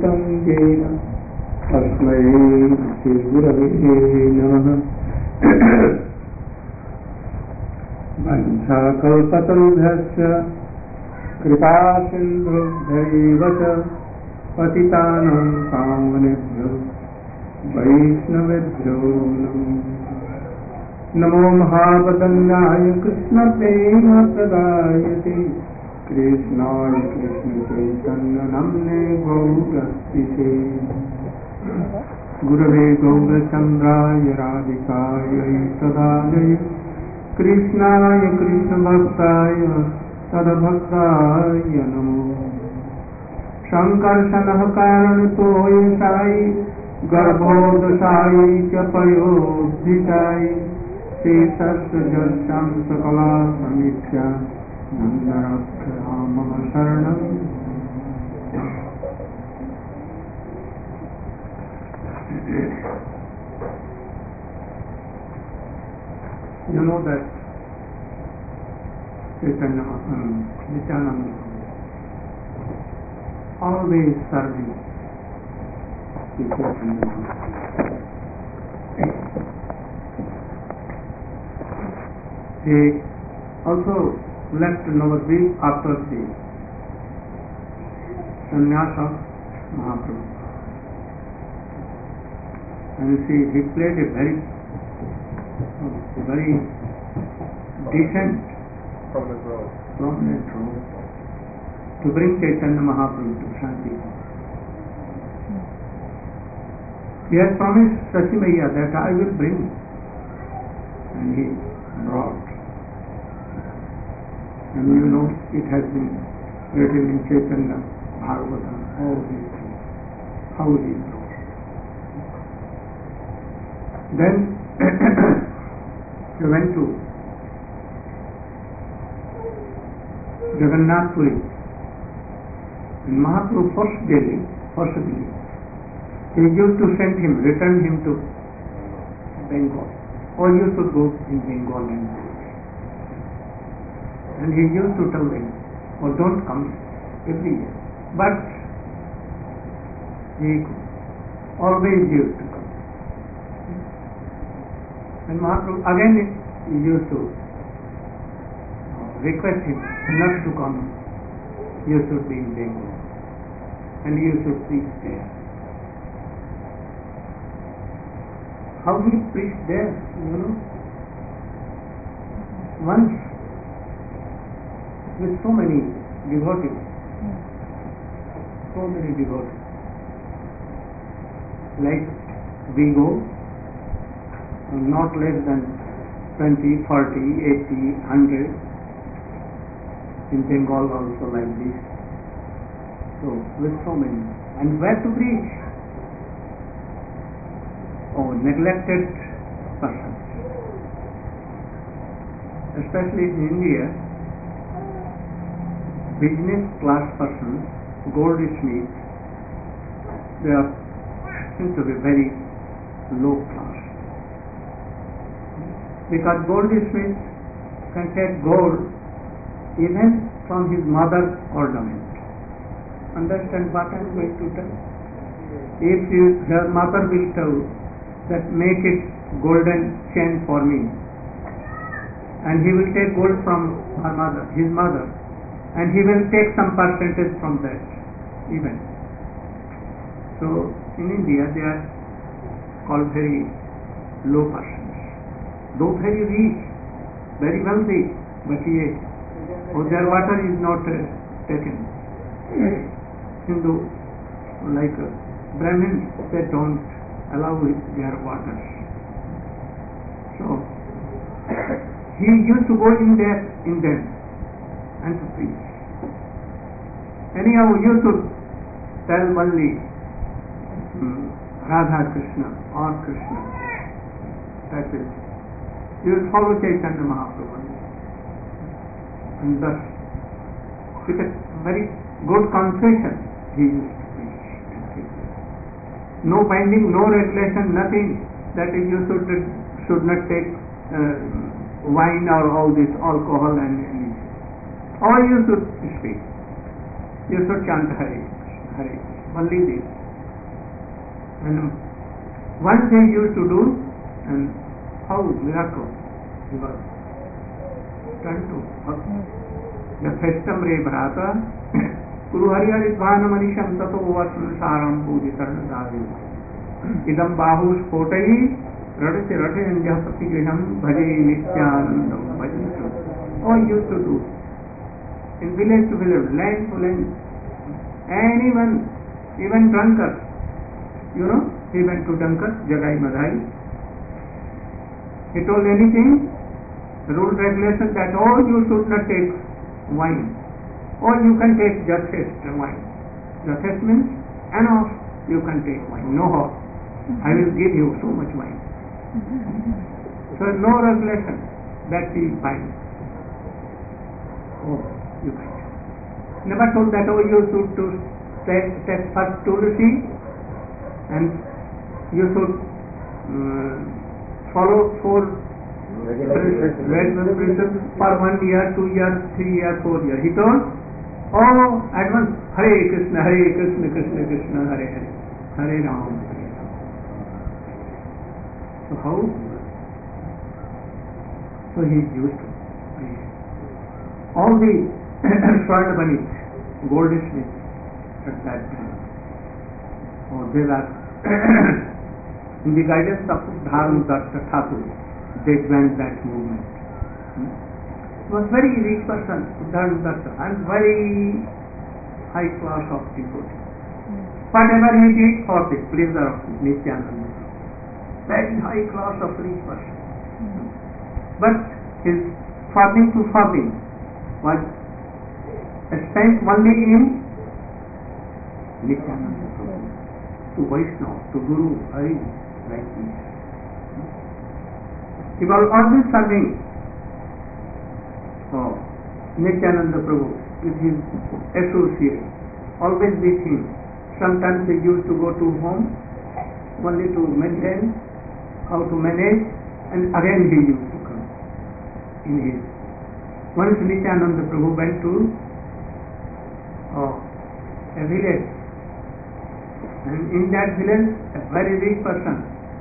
श्रीगुरुपदद्वन्द्वमच्युतं येन तस्मै श्रीगुरवे नमः। वंशाकल्पतरुभ्यश्च कृपासिन्धुभ्यैव च पतितानां पावनेभ्यो वैष्णवेभ्यो नमो महावदन्याय कृष्णप्रेमप्रदायते कृष्णाय कृष्णचैतन्यनाम्ने गौरस्तिते गुरवे गौरचन्द्राय राधिकायै तदालये कृष्णाय कृष्णभक्ताय तद्भक्ताय नमो। संकर्षणः कारणतोय साई गर्भोदशायै च पयोधितायै शेषस्य जस्यां सकला समीक्षा नन्दरक्षया मम शरणम्। You know that Nityananda always serving the Chaitanya. He also left Navadvip after the sannyas of Mahaprabhu. And you see, he played a very decent prominent role to bring Chaitanya Mahaprabhu to Shanti. He has promised Sachi Maiya that I will bring, and he brought. And you know, it has been written in Chaitanya Bhagavatam, all these things, how he brought. Then he went to Jagannath Puri. And Mahaprabhu forcibly, he used to send him, return him to Bengal. Or you should go in Bengal and do it. And he used to tell them, oh, don't come every year. But he always used to come. And Mahaprabhu again he used to request him not to come. You should be in Bengal. And you should preach there. How he preached there, you know. Once, with so many devotees. Like we go, not less than 20, 40, 80, 100. In Bengal also like this. So, with so many. And where to preach? Oh, neglected persons. Especially in India, business class persons, goldsmiths, they are seem to be very low class. Because goldsmiths can take gold even from his mother's ornament. Understand what I am going to tell? If your mother will tell that make it golden chain for me, and he will take gold from his mother, and he will take some percentage from that even. So in India they are called very low persons, though very rich, very wealthy, but yet their water is not taken. Hindu, like Brahmins, they don't allow their water. So he used to go in them and to preach. Anyhow, you should tell only Radha Krishna or Krishna. That is, you will follow Chaitanya Mahaprabhu. And thus, with a very good concession, he used to preach. No binding, no regulation, nothing that you should not take wine or all this alcohol and anything. Or you should speak. You should chant Hare Krishna, Hare Krishna. only this. And once he used to do, and how miracle he was turned to Yathestam re bharata Guru Hari Haridvana Manisham Tato Vasansaram Pujitarna Dadi Idam Bahu Spotai Radhe Radhe Anjapati Griham Bhaje Nityanandam Bhajantu. All used to do in village to village, land to land. Anyone, even drunkard, he went to drunkard, Jagai Madhai. He told anything, rule regulation that you should not take wine, or you can take just wine. Just means enough, you can take wine, no harm. I will give you so much wine. So no regulation that he binds. Oh, you can. Never told that you should to take first Tulsi and you should follow 4 principles for 1 year, 2 years, 3 years, 4 years. He told, at once, Hare Krishna, Krishna Krishna, Hare Hare, Hare Ram, Hare Ram. So how? So he used to. All the Swarnabanis, goldsmiths at that time, they were in the guidance of Dharmadatta Thakur, they joined that movement. He was very rich person, Dharmadatta, and very high class of devotee. Whatever he did for the pleasure of Nityananda, very high class of rich person. But his farming to farming was spent only in Nityananda Prabhu, to Vaishnava, to Guru, Hari, like this. He was always serving Nityananda Prabhu with his associates, always with him. Sometimes they used to go to home only to maintain, how to manage, and again he used to come in his. Once Nityananda Prabhu went to a village, and in that village a very rich person,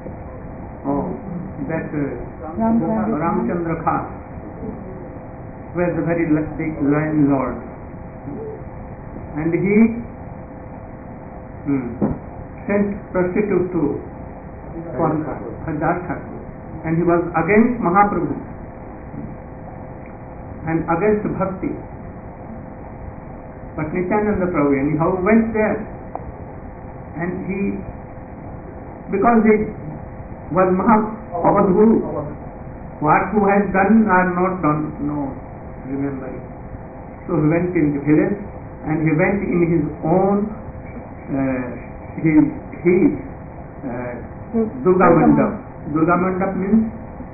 that Ramchandra Khas, was a very big landlord, and he sent prostitute to Haridasa Thakur, and he was against Mahaprabhu and against Bhakti. But Nityananda Prabhu anyhow went there, and he, because he was Mahaprabhu, what who has done or not done, no remembering. So he went in the village, and he went in his own Durga Mandap. Durga Mandap means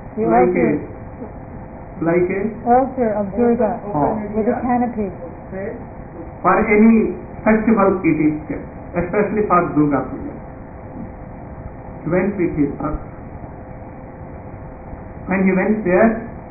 like a altar of Durga with a canopy. For any festival it is kept, especially for Durga Puja. He went with his earth. When he went there,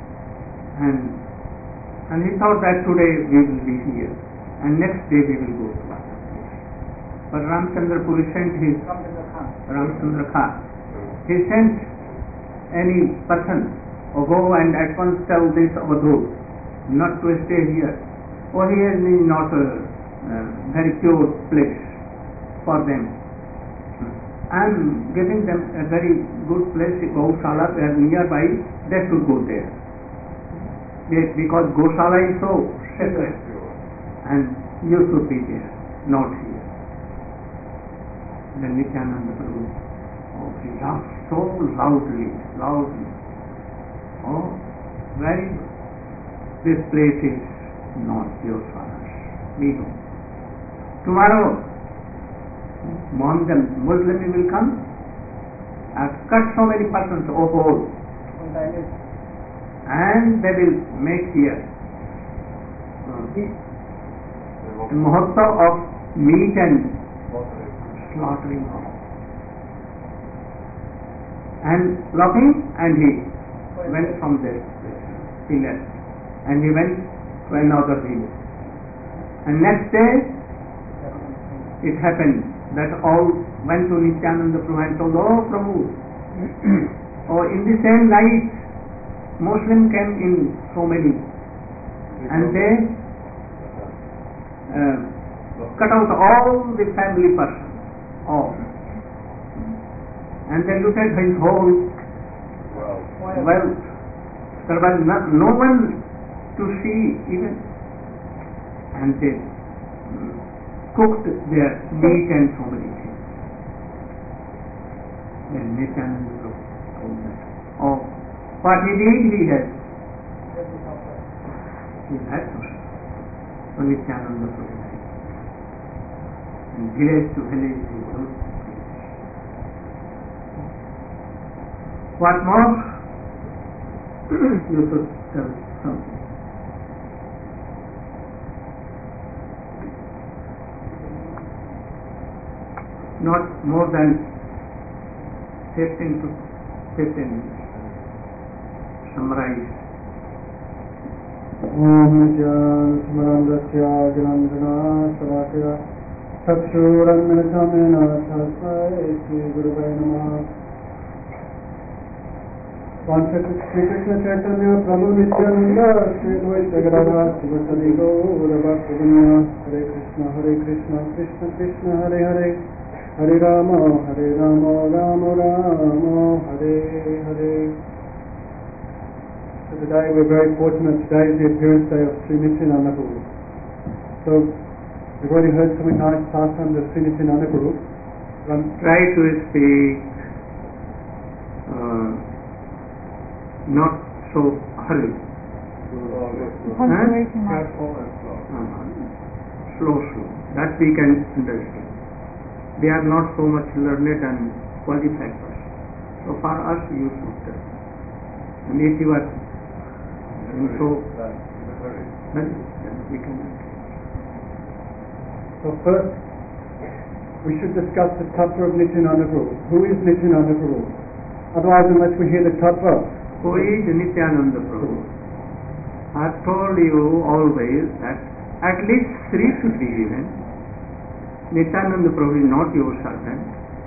and he thought that today we will be here, and next day we will go to other place. But Ramchandra Puri sent his Ramchandra Khan. He sent any person, go and at once tell this Avadhut not to stay here. Here is not a very pure place for them. I am giving them a very good place, Gaushala, where nearby, they should go there. Yes, because Gaushala is so sacred, and you should be there, not here. Then Nityananda Prabhu, he laughed so loudly. Very good. This place is not your father's. We go. Tomorrow, Muslim will come and cut so many persons of all, and they will make here a Mahotsav of meat and slaughtering of. And laughing, and he went from there. He left, and he went to another village. And next day, it happened that all went to Nityananda Prabhu and told, "Oh Prabhu, oh, in the same night Muslim came in so many, and they cut out all the family persons, all, and they looted his whole wealth. There was no one to see even, and they cooked their meat and so many things." Then Nityananda Prabhu told that, "Oh, what he did, he had to." So Nityananda Prabhu and village to village he goes. What more? You should tell something. Not more than 15 to 15 minutes. Summarize. Om Jnana Smarandasya Gnanjana Salakya Chakshuranmilitamena Tasmai Shri Guruvaya Namaha. Shri Krishna Chaitanya Prabhu Nityananda Shri Advaita Gadadhara Srivasadi Gaura Bhaktivinoda. Hare Krishna Krishna Krishna Hare Hare, Hare Rama Rama Rama Hare Hare. So today we're very fortunate. Today is the appearance day of Sri Nityananda Prabhu. So we've already heard some nice pastimes of Sri Nityananda Prabhu. Try to speak not so hurried. Punctuation mark. Slow. That we can understand. We are not so much learned and qualified person. So for us you should tell. And if you are so then we can understand. So first we should discuss the tattva of Nityananda Prabhu. Who is Nityananda Prabhu? Otherwise, unless we hear the tattva, who is Nityananda Prabhu? I have told you always that at least 3 should be given. Nityananda Prabhu is not your servant.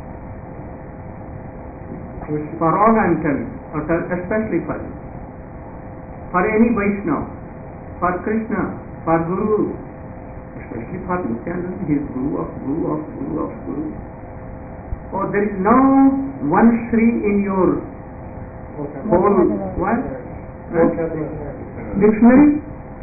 For all I am telling, especially for you. For any Vaishnava, for Krishna, for Guru, especially for Nityananda, he is Guru of Guru. Oh, there is no one Sri in your whole what? Dictionary?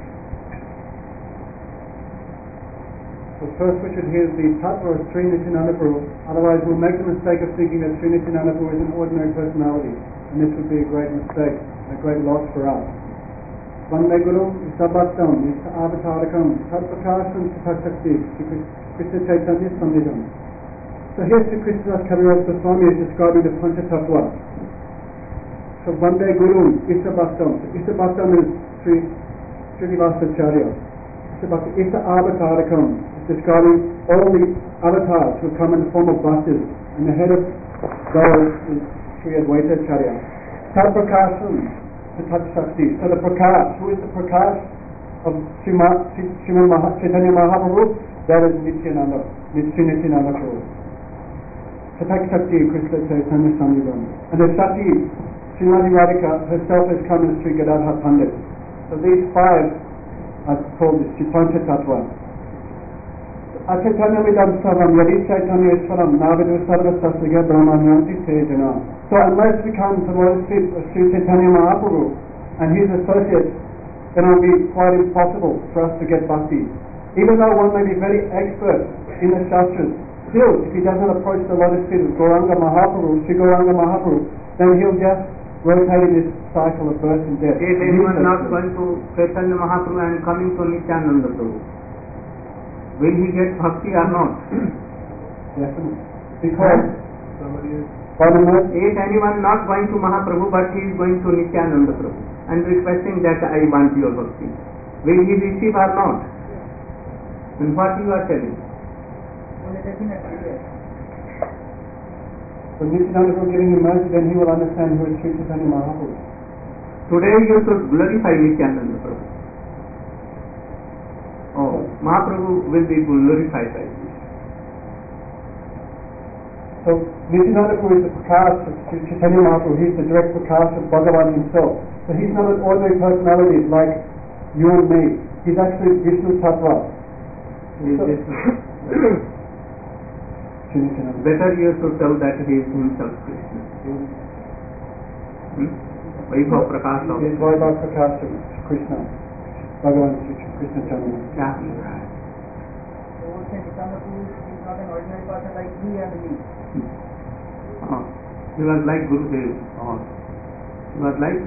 So first we should hear the tattva of Sri Nityananda Prabhu. Otherwise we'll make the mistake of thinking that Sri Nityananda Prabhu is an ordinary personality, and this would be a great mistake, a great loss for us. Vande Guru Sabhatam Nista Avatarakam Tatpakasham Satakti Krishna Chaitanya Samvidam. So here Sri Krishnadas Kaviraj Goswami is describing the Panchatattva. So Vande Guru Isabhaktam. Isabhaktam is Srinivasacharya. Isa Avatarakam is describing all the avatars who come in the form of bhaktas, and the head of those is Sri Advaita Acharya. Tatpakasham Satakti. So the Prakash, who is the Prakash of Srimad Chaitanya Mahaprabhu? That is Nityananda, Sri Nityananda Prabhu. Satak Shakti Krishna Chaitanya Samvidam. And the Shakti, Srimati Radhika herself has come as Sri Gadadhar Pandit. So these 5 are called the Chipancha Tattva. Achaitanya Vidam Savam Yadi Chaitanya Iswaram Navidu Sarva Sasriga Brahmanyanti Tejana. So unless we come to the lotus feet of Sri Chaitanya Mahaprabhu and his associates, then it will be quite impossible for us to get bhakti. Even though one may be very expert in the Shastras, still, if he doesn't approach the lotus feet of Gauranga Mahaprabhu, Sri Gauranga Mahaprabhu, then he'll just rotate in this cycle of birth and death. If anyone not going to Chaitanya Mahaprabhu and coming to Nityananda Prabhu, will he get bhakti or not? Definitely. Because if anyone not going to Mahaprabhu but he is going to Nityananda Prabhu and requesting that I want your bhakti, will he receive or not? And what you are telling? When Nityananda Prabhu giving him mercy, then he will understand who is Sri Chaitanya Mahaprabhu. Today you should glorify Nityananda Prabhu. Oh, Mahaprabhu will be glorified by this. So Nityananda Prabhu is the Prakash of Sri Chaitanya Mahaprabhu. He's the direct Prakash of Bhagavan himself. So he's not an ordinary personality like you and me. He's actually Vishnu Tattva. Better you should tell that he is himself Krishna. Vaibhav Prakash of He is Vaibhav Prakash of Krishna. Bhagavan Sri Krishna Chandra. Yeah. He's not an ordinary person like me and me. He was like Gurudev. He was like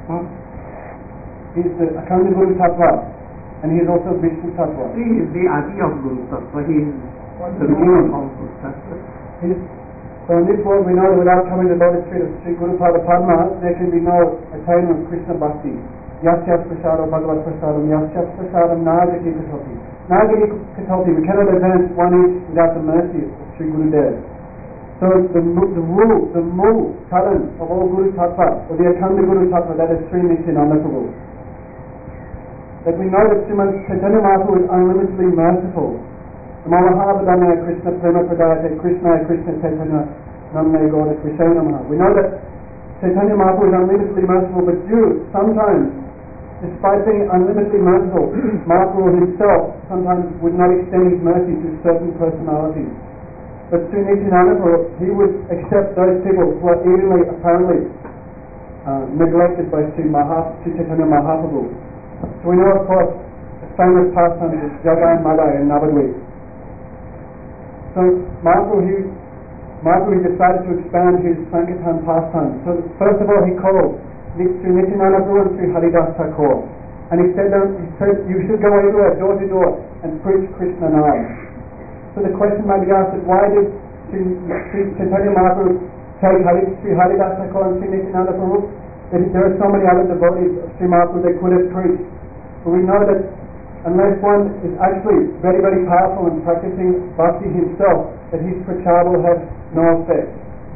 He's the Akhanda Guru Tattva, and he is also Vishnu Tattva. he is the Adi of Guru Tattva. He is the beginning of Guru Tattva. So in this world we know that without coming to the lotus feet of Sri Guru Pada Padma, there can be no attainment of Krishna Bhakti. Yasyas Prasada Bhagavad Prasadam, Yasyas Prasadam Nagati Katoti. Nagati Katoti, we cannot advance one inch without the mercy of Sri Gurudev. So the move, talent of all Guru Tattva, or the Akhanda Guru Tattva, that is Sri Nityananda Prabhu. That we know that Srimad Chaitanya Mahaprabhu is unlimitedly merciful. Mahahavadanya Krishna Prema Pradayate Krishna Krishna Chaitanya Namne Goda Krishna Namaha. We know that Chaitanya Mahaprabhu is unlimitedly merciful, but you sometimes, despite being unlimitedly merciful, Mahaprabhu himself sometimes would not extend his mercy to certain personalities. But Sri Nityananda Prabhu, he would accept those people who are evenly, apparently, neglected by Sri Chaitanya Mahaprabhu. So we know, of course, the famous pastime is Jagai Madai in Navadvip. So Mahaprabhu decided to expand his Sankirtan pastime. So first of all he called Sri Nityananda Prabhu and Sri Haridas Thakur. And he said you should go everywhere, door to door, and preach Krishna Nam. So the question might be asked, that why did Sri Chaitanya Mahaprabhu take Sri Haridas Thakur and Sri Nityananda Prabhu? That there are so many other devotees of Sri Mahaprabhu that could have preached. But we know that unless one is actually very, very powerful in practicing bhakti himself, that his prachar will have no effect.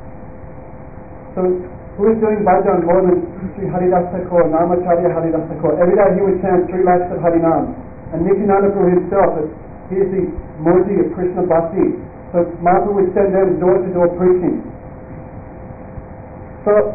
So who is doing bhajan more than Sri Haridas Thakur, Namacharya Haridas Thakur? Every day he would chant 3 lakhs of Harinam. And Nityananda Prabhu himself, he is the Murti of Krishna Bhakti. So Mahaprabhu would send them door to door preaching. So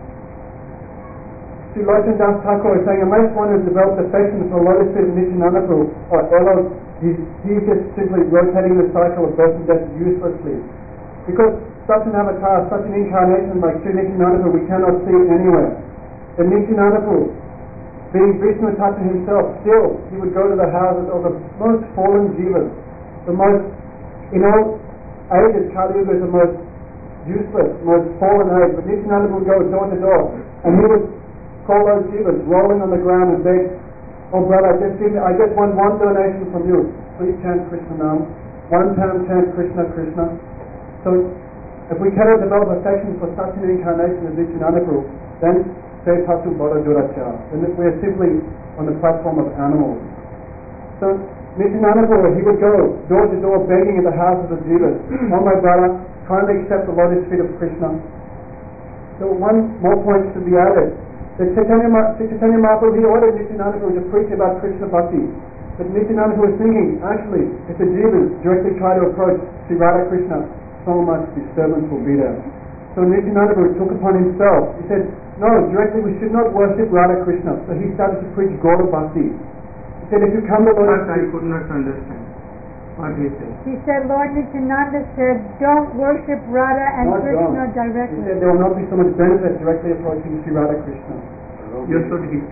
Sri Lochan Das Thakur is saying, unless one has developed affection for lotus feet of Nityananda Prabhu, or Elo, he's just simply rotating the cycle of birth and death uselessly. Because such an avatar, such an incarnation like Sri Nityananda Prabhu, we cannot see anywhere. And Nityananda Prabhu, being Vishnu Tattva himself, still he would go to the houses of the most fallen jivas, the most, in all ages, Kali Yuga is the most useless, most fallen age. But Nityananda would go door to door, and he would call those jivas rolling on the ground and beg, oh brother, I just want one donation from you. Please chant Krishna Nam. One time chant Krishna Krishna. So if we cannot develop affection for such an incarnation as Nityananda Prabhu, then say Patu Bodha Duracha. Then we are simply on the platform of animals. So Nityananda Prabhu, he would go door to door begging at the houses of jivas. Oh my brother, kindly accept the lotus feet of Krishna. So one more point should be added. That Chaitanya Mahaprabhu, he ordered Nityananda Prabhu to preach about Krishna Bhakti. But Nityananda Prabhu was thinking, actually, if the jivas directly try to approach Sri Radha Krishna, so much disturbance will be there. So Nityananda Prabhu took upon himself, he said, no, directly we should not worship Radha Krishna. So he started to preach Gaura Bhakti. He said, if you come to Lord... I could not understand what he said. He said, Lord Nityananda said, don't worship Radha and Krishna directly. He said there will not be so much benefit directly approaching Sri Radha Krishna. You should hear.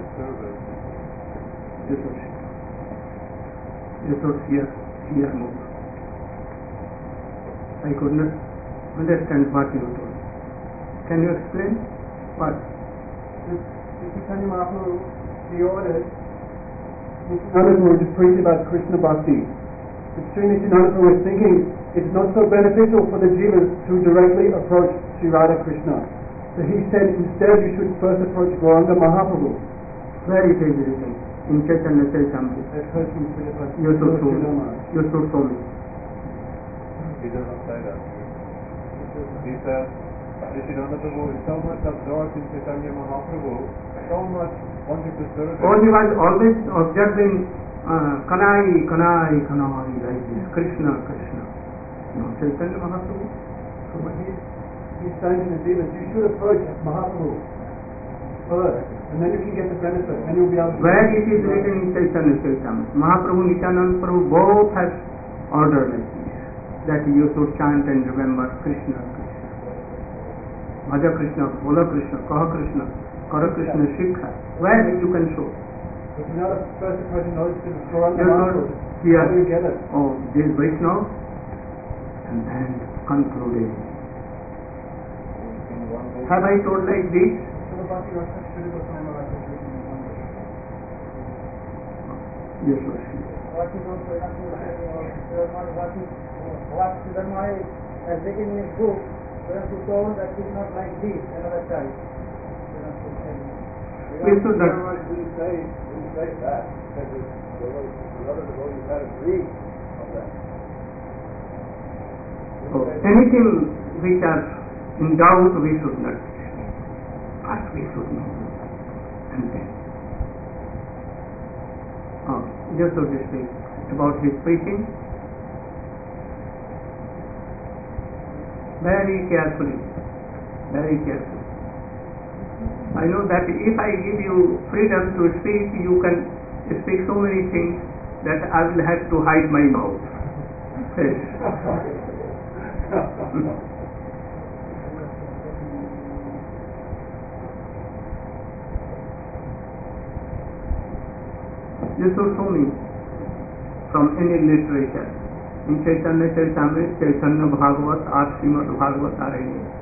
You should hear more. I could not understand what you told. Can you explain? What? Chaitanya Mahaprabhu, he ordered Nityananda Prabhu to preach about Krishna Bhakti. But Sri Nityananda Prabhu was thinking it's not so beneficial for the jivas to directly approach Sri Radha Krishna. So he said instead you should first approach Gauranga Mahaprabhu. Where it is written? In Chaitanya Charitamrita. I've heard from Srila You should show me. You should show me. He does not say that. He says Nityananda Prabhu is so much absorbed in Chaitanya Mahaprabhu, so much wanting to serve him. Oh, he was always observing Kanai, Kanai, Kanai, like this. Krishna, Krishna. No, Chaitanya Mahaprabhu. So when he's saying to the demons, you should approach Mahaprabhu first, and then you can get the benefit, and you'll be able to... Where it is written in Chaitanya Charitamrita, Mahaprabhu, Nityananda Prabhu both have ordered like this, that you should chant and remember Krishna, Krishna. Bhaja Krishna, Bola Krishna, Kaha Krishna, Kara Krishna, Shikha. Where you can show? If you're not a first person knows to destroy the You're not Mahaprabhu, here. how do you get it? Oh, this Vaishnava, and then concluding. Have I told like this? Yes, Vashi. What is also what Sudharma has written in his book, Sudharma told that it is not like this, another type. We should not. Didn't say that, because the other devotees had agreed on that. So, anything which are in doubt, we should not. First we should know, and then. Just so to speak about his preaching, very carefully, very carefully. I know that if I give you freedom to speak, you can speak so many things that I will have to hide my mouth. Yes. You should show me from any literature. In Chaitanya Charitamrita, Chaitanya Bhagavat, or Srimad Bhagavat are in it.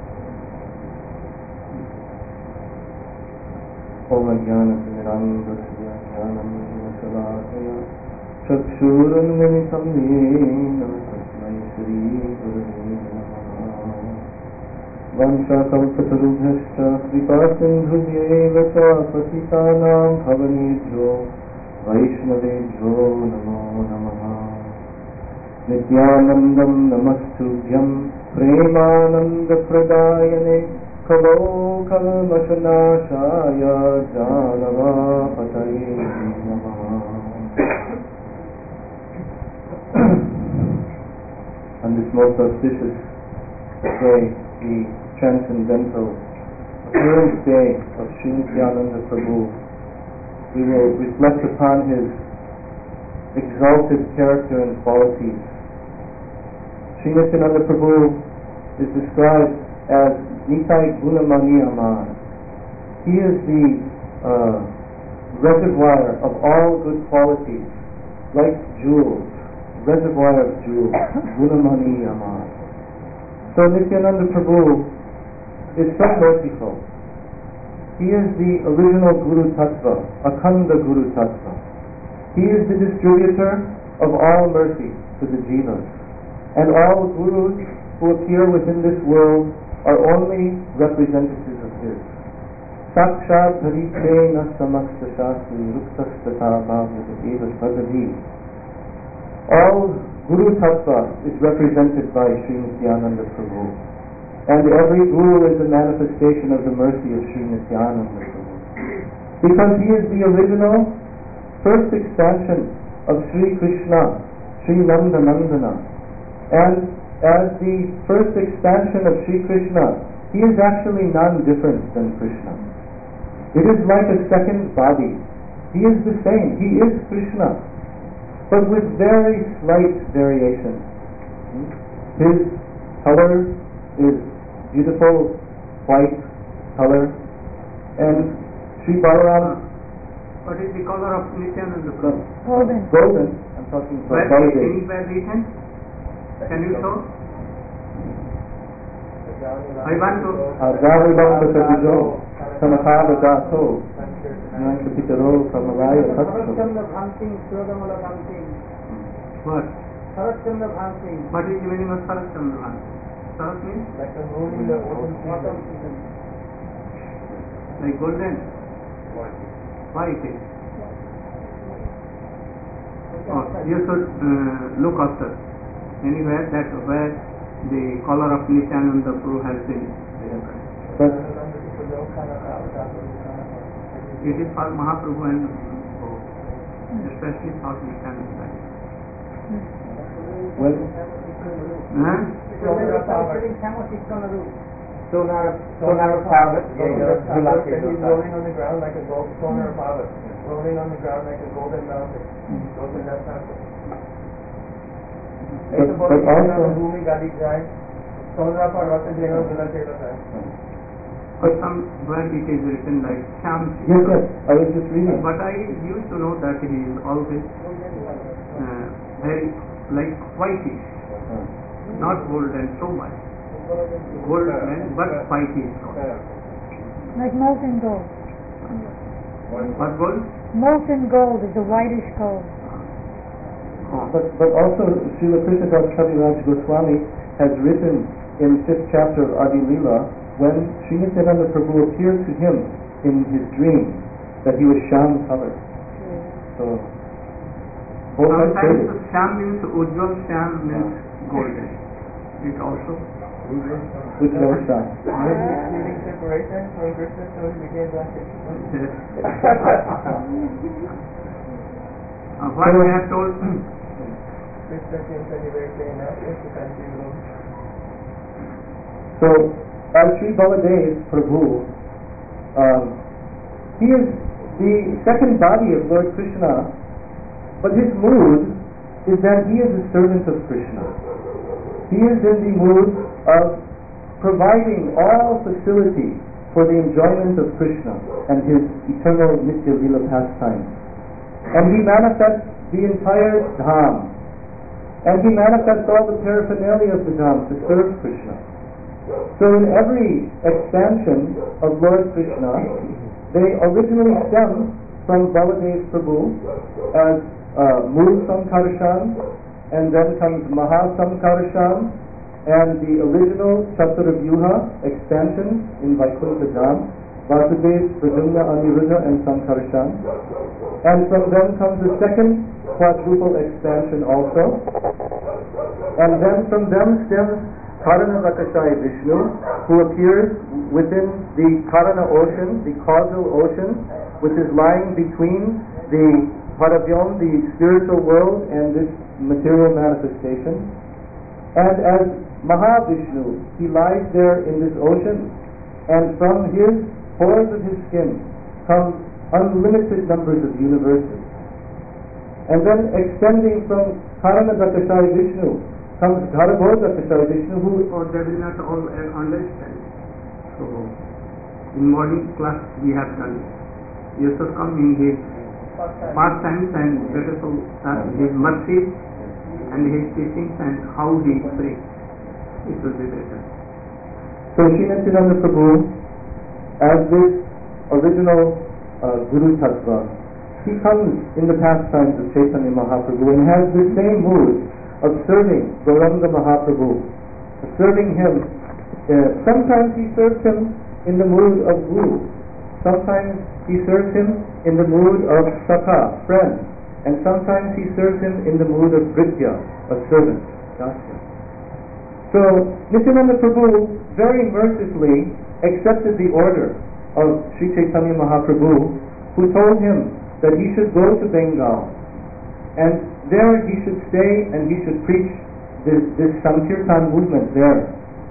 Om Jnana-Timirandasya Jnanam-Salakaya Chakshurunmilitam Yena Tasmai Shri Gurave Namaha Vanchakalpatarubhyascha Kripasindhubhyeva cha Patitanam Bhavanebhyo Vaishnavebhyo Namo Namaha Nityanandam Namastubhyam Premananda Pradayane Kalo Kalmashanashaya Janava Pataye Namaha. On this most auspicious day, the transcendental appearance day of Sri Nityananda Prabhu, we will reflect upon his exalted character and qualities. Sri Nityananda Prabhu is described as Nitai Gunamani Amar. He is the reservoir of all good qualities, like jewels, reservoir of jewels, Gunamani Amar. So Nityananda Prabhu is so merciful. He is the original Guru Tattva, Akhanda Guru Tattva. He is the distributor of all mercy to the jivas. And all gurus who appear within this world are only representatives of his. Sakshat Haritena Samaksa Shastri Ruktastata Bhavyatadeva Sadadhi. All Guru Tattva is represented by Sri Nityananda Prabhu. And every Guru is a manifestation of the mercy of Sri Nityananda Prabhu. Because he is the original first expansion of Sri Krishna, Sri Nanda Nandana. And as the first expansion of Sri Krishna, he is actually non-different than Krishna. It is like a second body. He is the same. He is Krishna, but with very slight variations. His color is beautiful white color, and Sri Balaram. What is the color of Nityananda Prabhu? Golden. Golden. I'm talking about Baladev. Anywhere written? Can you show? I want to. Ajavilamba Sabijo, Samakava Dato, Nankapitaro, Kamalaya Tatsu. Saratchandra Bhanting, Srodamala Bhanting. What? Saratchandra Bhanting. What is the meaning of Sarat Chandra? Sarat means? Like the moon in the autumn season. Like golden? White. White is. Oh, you should look after anywhere that where the color of Nityananda Prabhu has been. But It is for Mahaprabhu and especially for Nityananda. when Children are sitting thermosticks on a roof. Sonar Parvat, He's rolling on the ground like a gold sonar Parvat. Rolling on the ground like a golden mountain. Golden mountain. but also, भूमि गाली जाए सोना पर्वत देना बिना चेला जाए. But somewhere it is written like Shyam. yes, I was just reading. But I used to know that he is always very like whitish, not golden so much. Golden but whitish. Like molten gold. What gold? Molten gold is a whitish gold. But also, Srila Krishnadas Kaviraj Goswami has written in 5th chapter of Adi Leela, when Sri Nityananda Prabhu appeared to him in his dream, that he was Shyam colored. So, both are Sometimes stated. Shyam means Ujjwal, Shyam means golden. It also. Which was Shyam. Feeling separation from Krishna, so he became like Krishna. What we have told. Krishna came anywhere saying that Krishna can be alone. So, as Sri Baladev Prabhu, he is the second body of Lord Krishna, but his mood is that he is a servant of Krishna. He is in the mood of providing all facility for the enjoyment of Krishna and his eternal Nitya Lila pastime. And he manifests the entire Dham. And he manifests all the paraphernalia of the Dham to serve Krishna. So in every expansion of Lord Krishna, they originally stem from Baladev Prabhu as Mool Samkarshan, and then comes Maha Samkarshan, and the original Chaturvyuha expansion in Vaikuntha Dham, Vasudev, Pradyumna, Aniruddha, and Samkarshan. And from them comes the second quadruple expansion also. And then from them stems Karana Rakashai Vishnu, who appears within the Karana ocean, the causal ocean, which is lying between the Paravyam, the spiritual world, and this material manifestation. And as Mahavishnu, he lies there in this ocean, and from his pores of his skin come unlimited numbers of universes. And then extending from Karana Rakashai Vishnu comes Dharabodha Kashai Vishnu, who Or they will not all understand. So, in morning class we have done. You should come in his pastimes and beautiful his mercies and his teachings and how he prays. It will be better. So Sri Nityananda Prabhu, as this original Guru Tattva, he comes in the pastimes of Chaitanya Mahaprabhu and has the same mood of serving Gauranga Mahaprabhu, serving him. Sometimes he serves him in the mood of Guru, sometimes he serves him in the mood of Sakha, friend, and sometimes he serves him in the mood of Britya, a servant, Dasya. So Nityananda Prabhu very mercifully accepted the order of Sri Chaitanya Mahaprabhu, who told him that he should go to Bengal, and there he should stay and he should preach this Sankirtan movement there.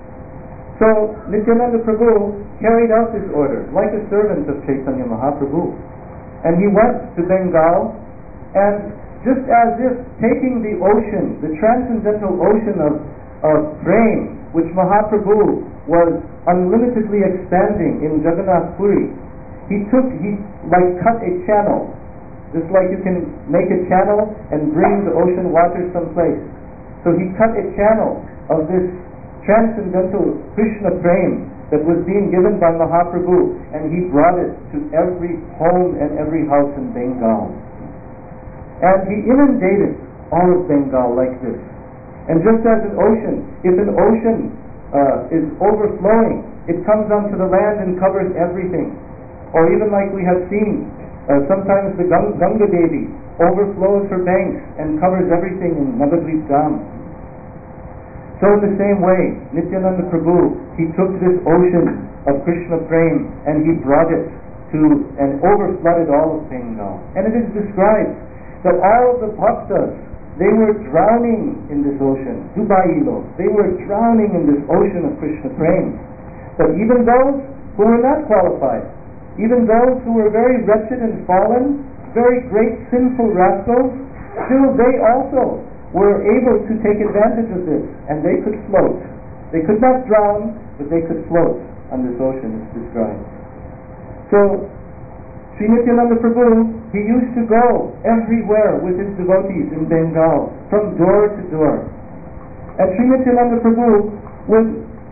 So Nityananda Prabhu carried out this order like a servant of Chaitanya Mahaprabhu, and he went to Bengal, and just as if taking the ocean, the transcendental ocean of praying, which Mahaprabhu was unlimitedly expanding in Jagannath Puri, he cut a channel, just like you can make a channel and bring the ocean water someplace. So he cut a channel of this transcendental Krishna prema that was being given by Mahaprabhu, and he brought it to every home and every house in Bengal. And he inundated all of Bengal like this. And just as an ocean, if an ocean is overflowing, it comes onto the land and covers everything. Or even like we have seen, sometimes the Ganga Devi overflows her banks and covers everything in Navadvip Dham. So in the same way, Nityananda Prabhu, he took this ocean of Krishna prema and he brought it to and overflooded all of Bengal. And it is described that all of the bhaktas, they were drowning in this ocean, Dubailo. They were drowning in this ocean of Krishna prema. But even those who were not qualified, even those who were very wretched and fallen, very great sinful rascals, still they also were able to take advantage of this, and they could float. They could not drown, but they could float on this ocean, it's described. So, Sri Nityananda Prabhu, he used to go everywhere with his devotees in Bengal, from door to door. And Sri Nityananda Prabhu would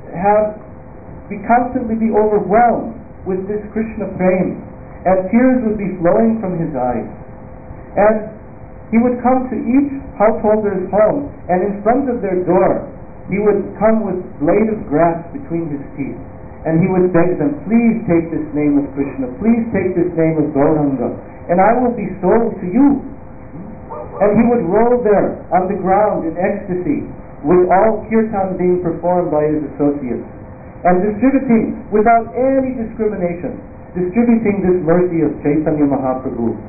constantly be overwhelmed with this Krishna prema, and tears would be flowing from his eyes. And he would come to each householder's home, and in front of their door, he would come with blade of grass between his teeth. And he would beg them, please take this name of Krishna, please take this name of Gauranga, and I will be sold to you. And he would roll there on the ground in ecstasy, with all kirtan being performed by his associates, and distributing, without any discrimination, distributing this mercy of Chaitanya Mahaprabhu.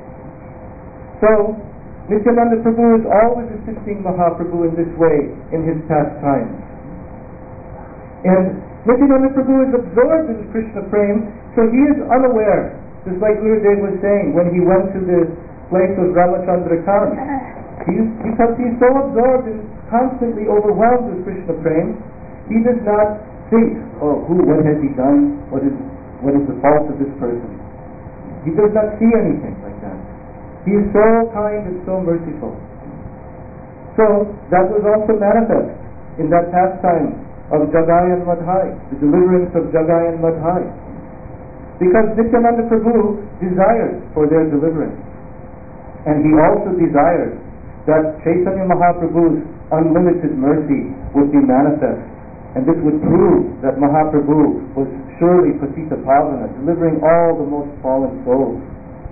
So, Nityananda Prabhu is always assisting Mahaprabhu in this way in his pastimes. And Nityananda Prabhu is absorbed in Krishna prema, so he is unaware, just like Gurudev was saying when he went to the place of Ramachandra Kant. Because he's so absorbed and constantly overwhelmed with Krishna prema, he does not think, what has he done? What is the fault of this person? He does not see anything like that. He is so kind and so merciful. So, that was also manifest in that pastime of Jagai and Madhai, the deliverance of Jagai and Madhai. Because Nityananda Prabhu desired for their deliverance. And he also desired that Chaitanya Mahaprabhu's unlimited mercy would be manifest. And this would prove that Mahaprabhu was surely Patita Pavana, delivering all the most fallen souls.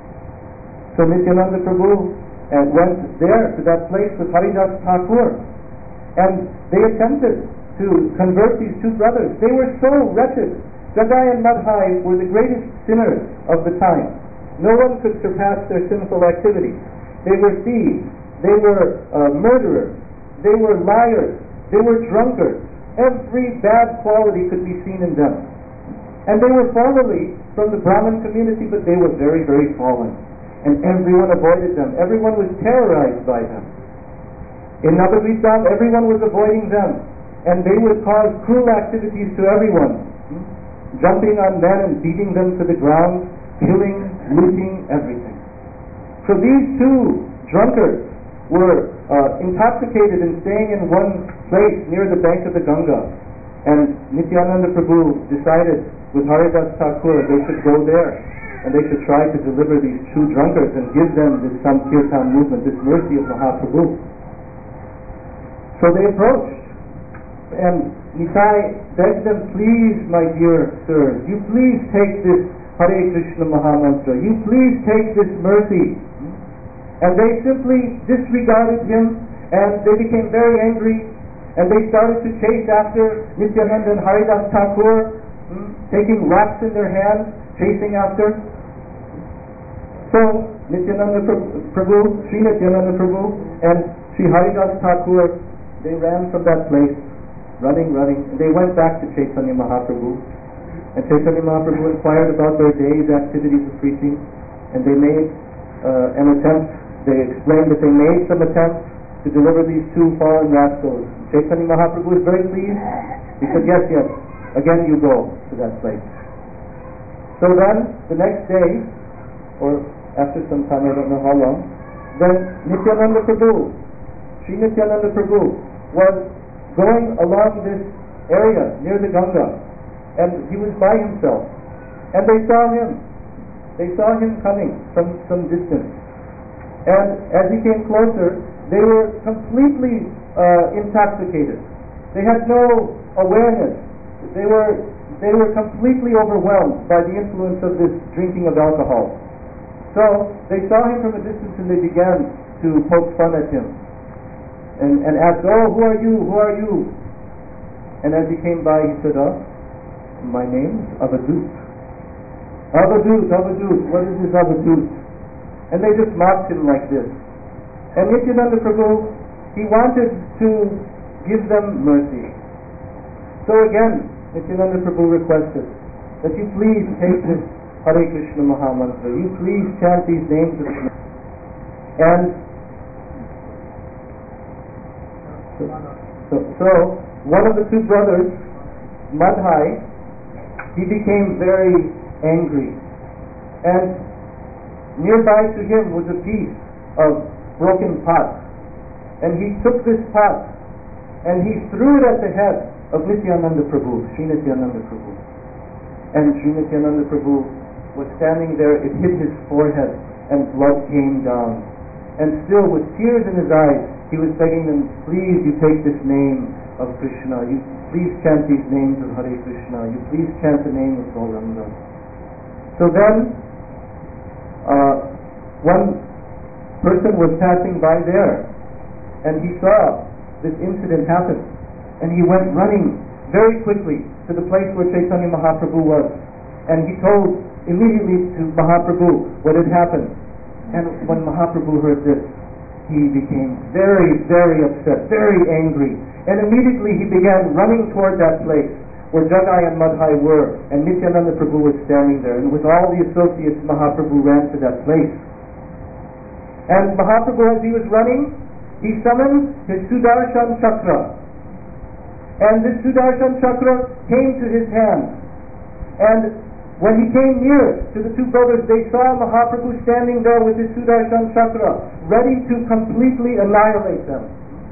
So Nityananda Prabhu went there to that place with Haridas Thakur, and they attempted to convert these two brothers. They were so wretched. Jagai and Madhai were the greatest sinners of the time. No one could surpass their sinful activities. They were thieves, they were murderers, they were liars, they were drunkards. Every bad quality could be seen in them. And they were formerly from the Brahmin community, but they were very, very fallen. And everyone avoided them. Everyone was terrorized by them. In Navadvipam, everyone was avoiding them. And they would cause cruel activities to everyone. Jumping on men and beating them to the ground, killing, looting, everything. So these two drunkards were intoxicated and staying in one place near the bank of the Ganga. And Nityananda Prabhu decided with Haridas Thakur they should go there and they should try to deliver these two drunkards and give them this Sankirtan movement, this mercy of Mahaprabhu. So they approached, and Nitai begged them, please, my dear sirs, you please take this Hare Krishna Mahamantra, you please take this mercy. And they simply disregarded him, and they became very angry, and they started to chase after Nityananda and Haridas Thakur, taking rocks in their hands, chasing after. So Nityananda Prabhu, Sri Nityananda Prabhu and Sri Haridas Thakur, they ran from that place, running, and they went back to Chaitanya Mahaprabhu. And Chaitanya Mahaprabhu inquired about their day's activities of preaching, and they made an attempt. They explained that they made some attempts to deliver these two fallen rascals. Chaitanya Mahaprabhu was very pleased. He said, yes, again you go to that place. So then, the next day, or after some time, I don't know how long, then Nityananda Prabhu, Sri Nityananda Prabhu, was going along this area near the Ganga, and he was by himself. And they saw him coming from some distance. And as he came closer, they were completely intoxicated. They had no awareness. They were completely overwhelmed by the influence of this drinking of alcohol. So they saw him from a distance and they began to poke fun at him and asked, who are you? Who are you? And as he came by, he said, my name is Avadut. Avadut, what is this Avadut? And they just mocked him like this. And Nityananda Prabhu, He wanted to give them mercy. So again, Nityananda Prabhu requested that you please take this Hare Krishna Maha Mantra. You please chant these names of Krishna. And so one of the two brothers, Madhai, he became very angry. And nearby to him was a piece of broken pot. And he took this pot and he threw it at the head of Nityananda Prabhu, Sri Nityananda Prabhu. And Sri Nityananda Prabhu was standing there, it hit his forehead and blood came down. And still with tears in his eyes, he was begging them, please you take this name of Krishna, you please chant these names of Hare Krishna, you please chant the name of Gauranga. So then, one person was passing by there, and he saw this incident happen, and he went running very quickly to the place where Chaitanya Mahaprabhu was, and he told immediately to Mahaprabhu what had happened. And when Mahaprabhu heard this, he became very, very upset, very angry, and immediately he began running toward that place where Jagai and Madhai were, and Nityananda Prabhu was standing there, and with all the associates, Mahaprabhu ran to that place. And Mahaprabhu, as he was running, he summoned his Sudarshan Chakra, and this Sudarshan Chakra came to his hand. And when he came near to the two brothers, they saw Mahaprabhu standing there with his Sudarshan Chakra, ready to completely annihilate them.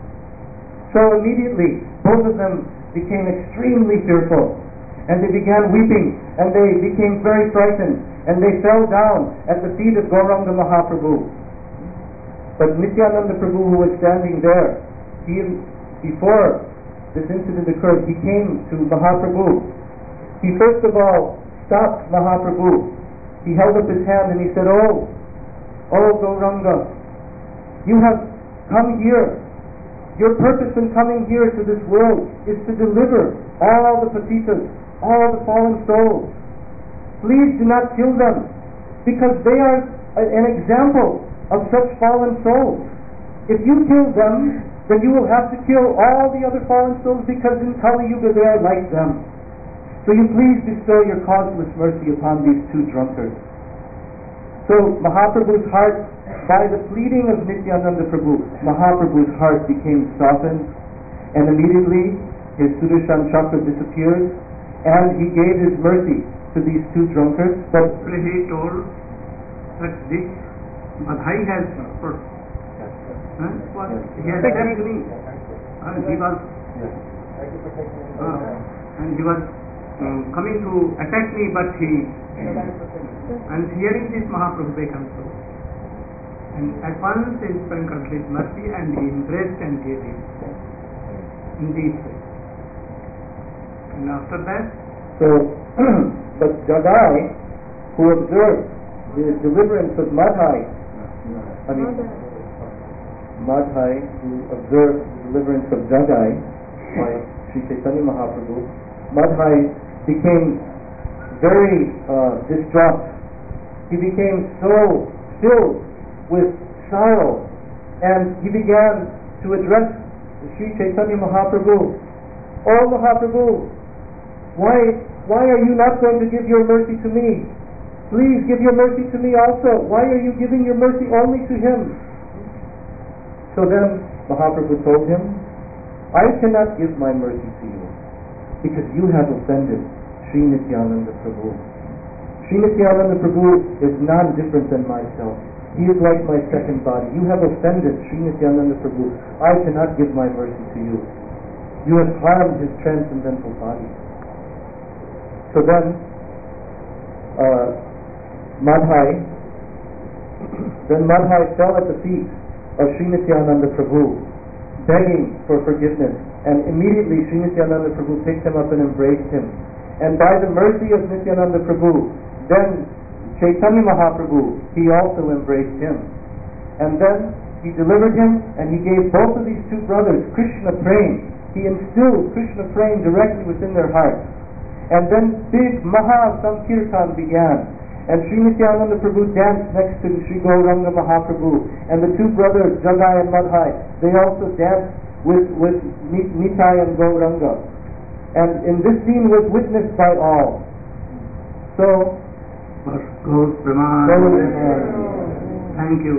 So immediately, both of them became extremely fearful, and they began weeping, and they became very frightened, and they fell down at the feet of Gauranga Mahaprabhu. But Nityananda Prabhu, who was standing there, before this incident occurred, he came to Mahaprabhu. He first of all stopped Mahaprabhu. He held up his hand and he said, Oh Gauranga, you have come here. Your purpose in coming here to this world is to deliver all the patitas, all the fallen souls. Please do not kill them, because they are an example of such fallen souls. If you kill them, then you will have to kill all the other fallen souls, because in Kali Yuga they are like them. So you please bestow your causeless mercy upon these two drunkards. So Mahaprabhu's heart, by the pleading of Nityananda Prabhu, Mahaprabhu's heart became softened, and immediately his Sudarshan Chakra disappeared, and he gave his mercy to these two drunkards. But he told that this Madhai has he has attacked me. He was coming to attack me, but and hearing this Mahaprabhu became so. And at once he sprinkled his mercy and he embraced and gave him in this way. And after that, but Jagai, who observed the deliverance of Madhai, Madhai, who observed the deliverance of Jagai by Sri Chaitanya Mahaprabhu, Madhai became very distraught. He became so filled with sorrow, and he began to address Sri Chaitanya Mahaprabhu. Oh Mahaprabhu, why are you not going to give your mercy to me? Please give your mercy to me also. Why are you giving your mercy only to him? So then Mahaprabhu told him, I cannot give my mercy to you because you have offended Sri Nityananda Prabhu. Sri Nityananda Prabhu is non-different than myself. He is like my second body. You have offended Sri Nityananda Prabhu. I cannot give my mercy to you. You have harmed his transcendental body. So then, Madhai fell at the feet of Sri Nityananda Prabhu, begging for forgiveness. And immediately Sri Nityananda Prabhu picked him up and embraced him. And by the mercy of Nityananda Prabhu, then Chaitanya Mahaprabhu, he also embraced him. And then he delivered him, and he gave both of these two brothers Krishna Prem. He instilled Krishna Prem directly within their hearts. And then big Maha Sankirtan began. And Sri Nityananda Prabhu danced next to Sri Gauranga Mahaprabhu. And the two brothers, Jagai and Madhai, they also danced with Nitai and Gauranga. And this scene was witnessed by all. So, thank you.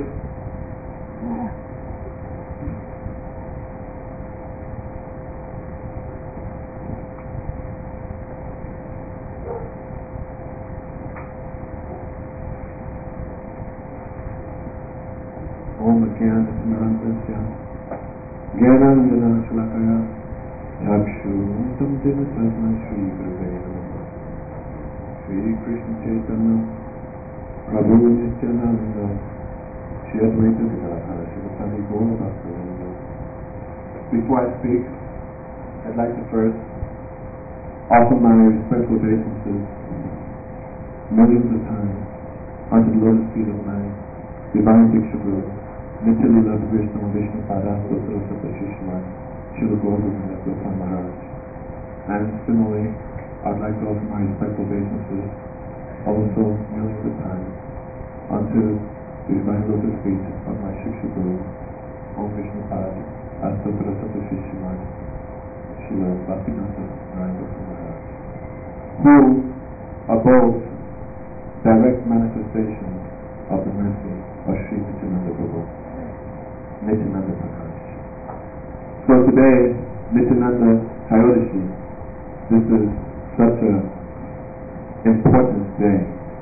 Om Jnana-Smarantasya Jnana-Shulakaya Chakshuntam Tasmai Shri Gurave Namaha Shri Krishna Chaitanya Prabhu Nityananda Shri Advaita Gadadhara Shivasadi Gaura Bhaktivinoda. Before I speak, I'd like to first offer my respectful obeisances millions of times unto the lotus feet of my Divine Diksha Guru, Nityalila Vishnu Vishnu Pada Sutra Sutta Shishma Shila Govardhana Gopal Maharaj. And similarly, I'd like to offer my respectful obeisances also millions of times unto the Divine Lotus feet of my Shiksha Guru, Om Vishnu Pada Sutra Sutta Shishma Shila Bhaktivedanta Gopal Maharaj, who are both direct manifestations of the mercy of Sri Nityananda Prabhu, Nityananda Prakash. So today, Nityananda Chayodashi, this is such an important day.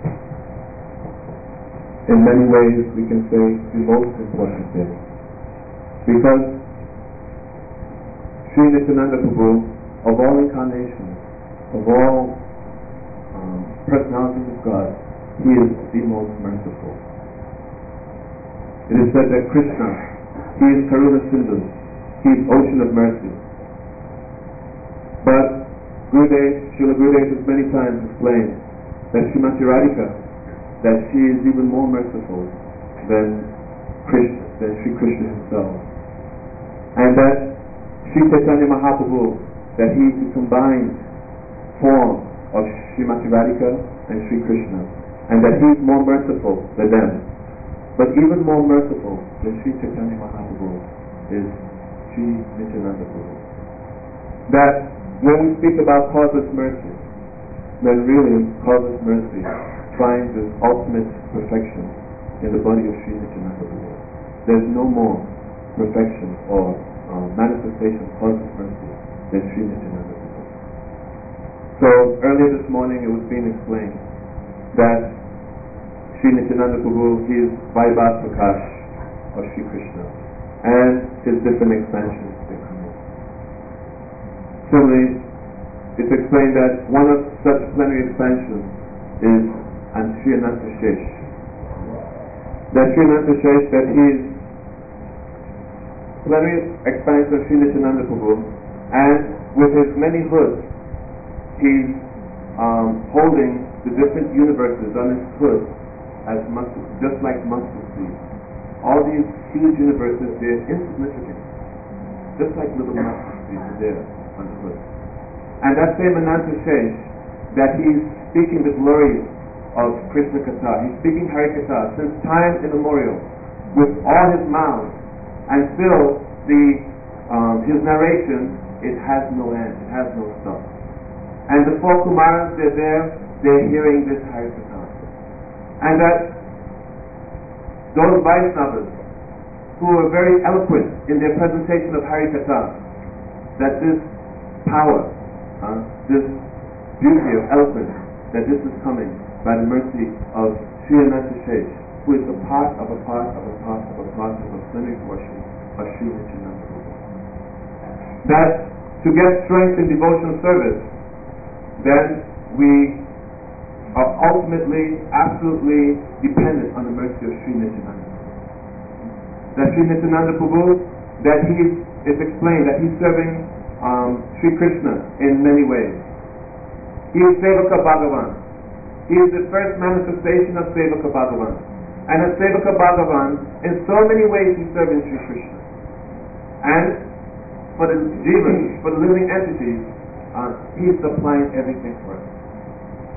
In many ways, we can say the most important day. Because Sri Nityananda Prabhu, of all incarnations, of all personalities of God, he is the most merciful. It is said that Krishna, he is Karuna Sindhu, he is ocean of mercy. But Srila Gurudev has many times explained that Srimati Radhika, that she is even more merciful than Sri Krishna himself. And that Sri Chaitanya Mahaprabhu, that he is the combined form of Srimati Radhika and Sri Krishna, and that he is more merciful than them. But even more merciful than Sri Chaitanya Mahaprabhu is Sri Nityananda Prabhu. That when we speak about causeless mercy, then really causeless mercy finds its ultimate perfection in the body of Sri Nityananda Prabhu. There's no more perfection or manifestation of causeless mercy than Sri Nityananda Prabhu. So earlier this morning it was being explained that Sri Nityananda Prabhu, he is Vaibhav Prakash of Sri Krishna, and his different expansions they come in. Similarly, it's explained that one of such plenary expansions is Sri Ananta Shesh. That Sri Ananta Shesh, that he is plenary expansion of Sri Nityananda Prabhu, and with his many hoods, he's holding the different universes on his hood as just like mustard seeds. All these huge universes, they're insignificant, just like little mustard seeds there on the hood. And that same Ananta Shesh, that he's speaking the glories of Krishna Katha, he's speaking Hari Katha since time immemorial with all his mouth, and still his narration, it has no end, it has no stop. And the four Kumaras, they're there, they're hearing this Hari Katha. And that those Vaishnavas who were very eloquent in their presentation of Hari Katha, that this power, this beauty of eloquence, that this is coming by the mercy of Sri Ananta Shesh, who is a part of a part of a part of a part of a plenary portion of Sri Nityananda Prabhu. That to get strength in devotional service, then we are ultimately, absolutely dependent on the mercy of Sri Nityananda. That Sri Nityananda Prabhu, that it's explained that he's serving Sri Krishna in many ways. He is Sevaka Bhagavan. He is the first manifestation of Sevaka Bhagavan. And as Sevaka Bhagavan, in so many ways he's serving Sri Krishna. And for the jivas, for the living entities, he's supplying everything for us.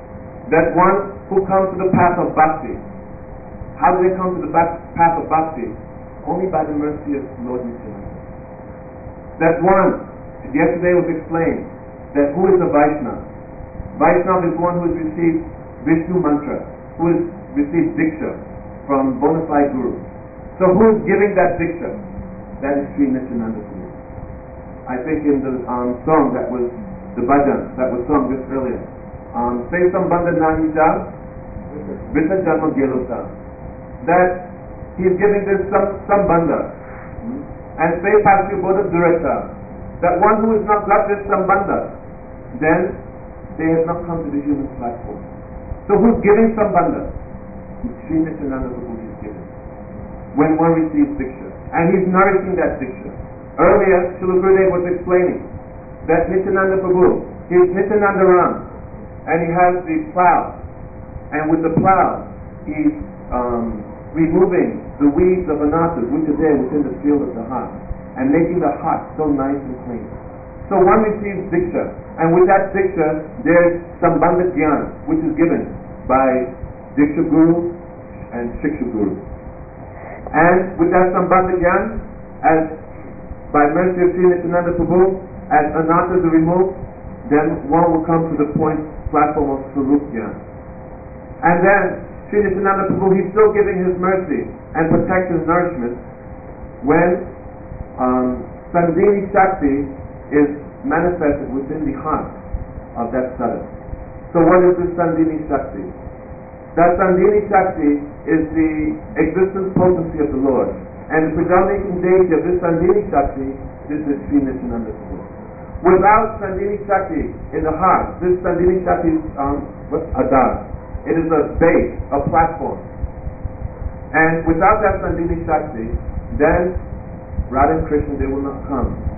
that one who comes to the path of bhakti. How do they come to the path of bhakti? Only by the mercy of Lord Nityananda. That one, yesterday was explained, that who is a Vaishnava? Vaishnava is one who has received Vishnu mantra, who has received Diksha from bona fide Guru. So who is giving that Diksha? That is Sri Nityananda Prabhu. I think in the song that was, the bhajan that was sung just earlier, Say Sambandha Nahi Ja, Vita Janma Gelota, that he is giving this Sambandha. And say Pasya Bodha Durata, that one who has not got this Sambandha, then they have not come to the human platform. So who's giving Sambandha? Sri Nityananda Prabhu is giving. When one receives Diksha. And he's nourishing that Diksha. Earlier, Srila Gurudev was explaining that Nityananda Prabhu, he is Nityananda Ram, and he has the plow. And with the plow, he's removing the weeds of anatas which are there within the field of the heart, and making the heart so nice and clean. So one receives Diksha, and with that Diksha, there's Sambandha Jnana, which is given by Diksha Guru and Shiksha Guru. And with that Sambandha Jnana, as by mercy of Sri Nityananda Prabhu, as anatas are removed, then one will come to the platform of Swarup Jnana. And then Sri Nityananda Prabhu, he's still giving his mercy and protection and nourishment when Sandhini Shakti is manifested within the heart of that sadhak. So what is this Sandhini Shakti? That Sandhini Shakti is the existence potency of the Lord. And the predominating deity of this Sandhini Shakti is the Sri Nityananda Prabhu. Without Sandhini Shakti in the heart, this Sandhini Shakti is Adar. It is a base, a platform. And without that Sandhini Shakti, then Radha and Krishna, they will not come